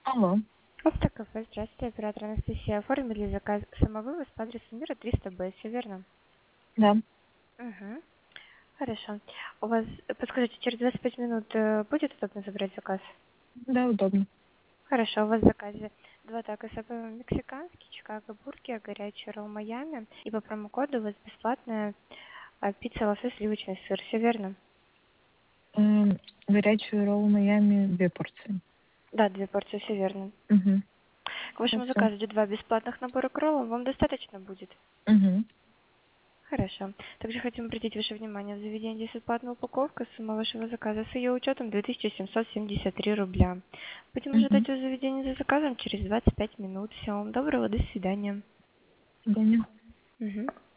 Алло, Автокафе, здравствуйте, оператор Анастасия. Оформили заказ самовывоз по адресу Мира 300Б, все верно? да, Угу. Хорошо. У вас, подскажите, через 25 минут будет удобно забрать заказ? да, удобно. Хорошо, у вас в заказе два тако сапа мексиканский, Чикаго бургер, горячий ролл Майами. И по промокоду у вас бесплатная пицца, лосось, сливочный сыр, все верно? Горячий ролл Майами 2 порции. Да, две порции, все верно. Угу. К вашему Хорошо. заказу идет два бесплатных набора к роллам, вам достаточно будет? Угу. Хорошо. Также хотим обратить ваше внимание, в заведении есть бесплатная упаковка, сумма вашего заказа с ее учетом 2773 рубля. Будем Угу. ожидать вас в заведении за заказом через 25 минут. Всего вам доброго, до свидания. Свидания. Мгм.